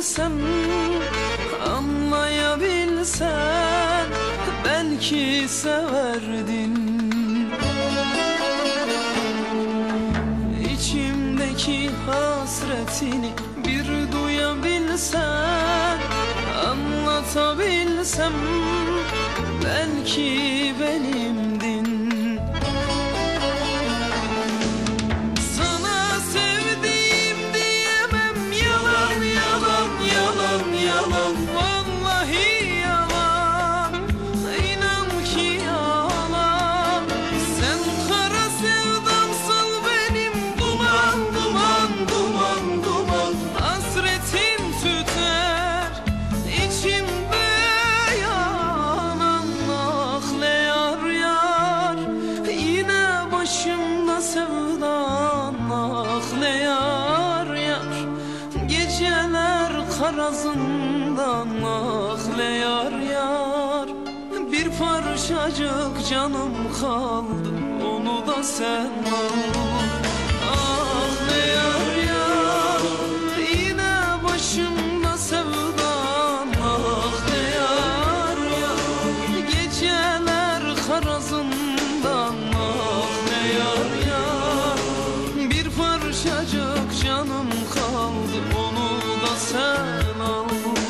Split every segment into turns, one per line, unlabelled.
bilsem, anlayabilsen belki severdin. İçimdeki hasretini bir duyabilsen, anlatabilsem belki benimdin. Sana sevdiğim diyemem, yalan yalan yalan yalan, vallahi yalan, inan ki yalan. Sen kara sevdamsın benim, duman duman duman duman. Hasretin tüter içimde yanan, ah ne yar yar, yine başımda sevdan, ah ne yar yar. Geceler karazından, ah ne yar yar. Bir parçacık canım kaldı, onu da sen al. Ah ne yar yar, yine başımda sevdan, ah ne yar yar. Geceler karazından, ah ne yar yar. Bir parçacık canım kaldı, onu da sen al.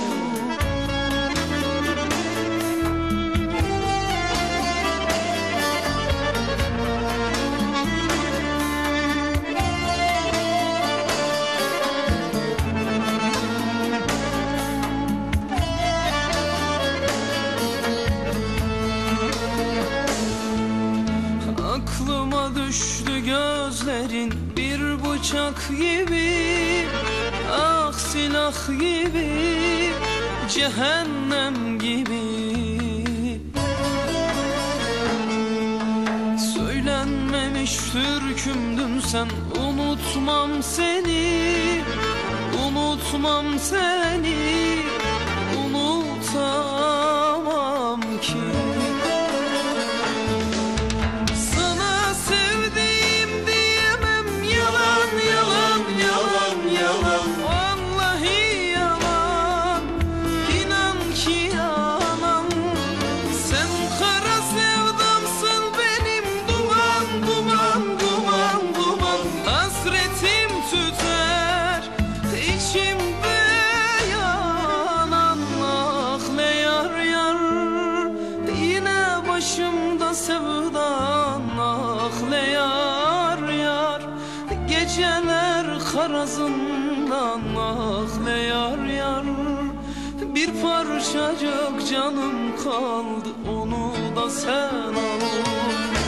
Aklıma düştü gözlerin bir bıçak gibi, ah silah gibi, cehennem gibi. Söylenmemiş türkümdün sen, unutmam seni, unutmam seni, unutamam ki. Başımda sevdan, ah ne yar yar. Geceler karazından, ah ne yar yar. Bir parçacık canım kaldı, onu da sen al.